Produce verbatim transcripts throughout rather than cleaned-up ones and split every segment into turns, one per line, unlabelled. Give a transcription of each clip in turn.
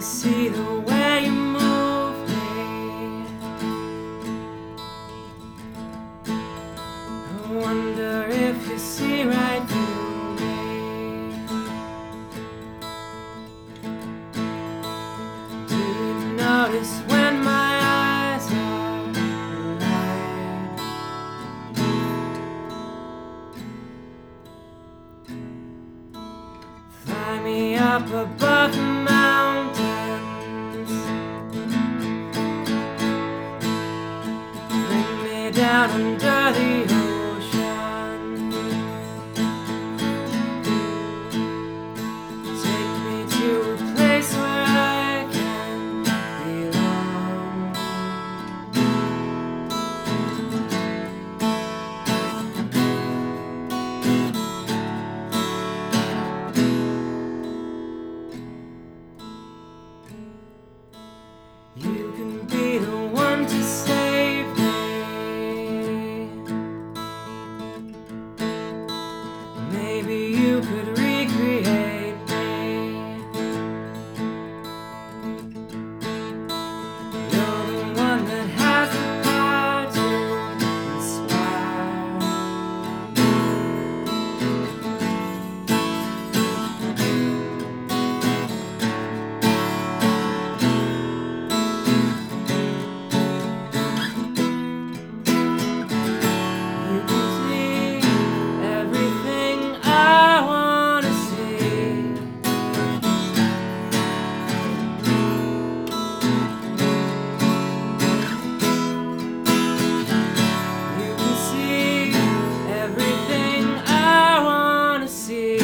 see the way you move me. I wonder if you see right through me. Do you notice when my eyes are alive? Fly me up above the mountains, bring me down under the ocean, take me to a place where I can belong. You can be the one to save me. Maybe you could recreate me. You're the one that has the power to inspire. You can see everything I want to see. You can see everything I want to see.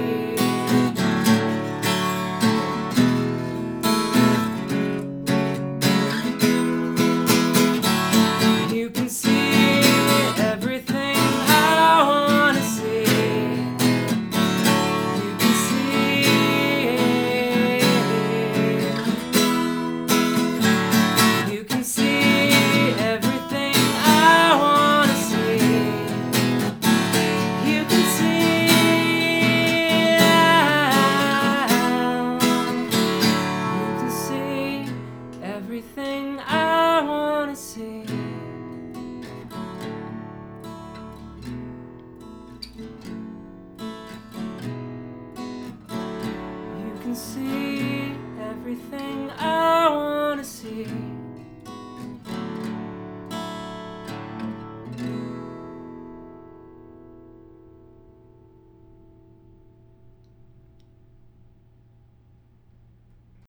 You can see everything I want to see. You can see. You can see everything I want to see. You can see. You can see everything I want to see. You can see everything I want to see.